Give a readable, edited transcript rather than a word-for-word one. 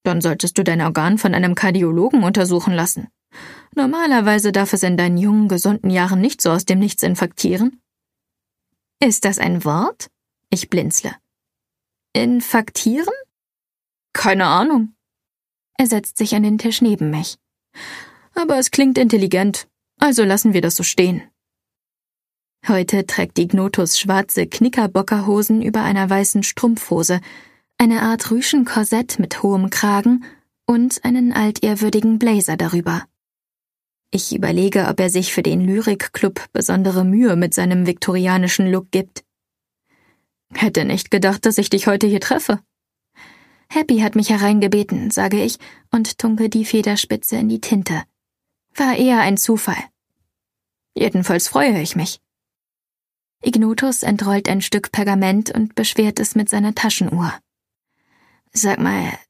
Dann solltest du dein Organ von einem Kardiologen untersuchen lassen. Normalerweise darf es in deinen jungen, gesunden Jahren nicht so aus dem Nichts infarktieren. Ist das ein Wort? Ich blinzle. Infarktieren? Keine Ahnung. Er setzt sich an den Tisch neben mich. Aber es klingt intelligent, also lassen wir das so stehen. Heute trägt Ignotus schwarze Knickerbockerhosen über einer weißen Strumpfhose, eine Art Rüschenkorsett mit hohem Kragen und einen altehrwürdigen Blazer darüber. Ich überlege, ob er sich für den Lyrikclub besondere Mühe mit seinem viktorianischen Look gibt. Hätte nicht gedacht, dass ich dich heute hier treffe. Happy hat mich hereingebeten, sage ich und tunke die Federspitze in die Tinte. War eher ein Zufall. Jedenfalls freue ich mich. Ignotus entrollt ein Stück Pergament und beschwert es mit seiner Taschenuhr. Sag mal,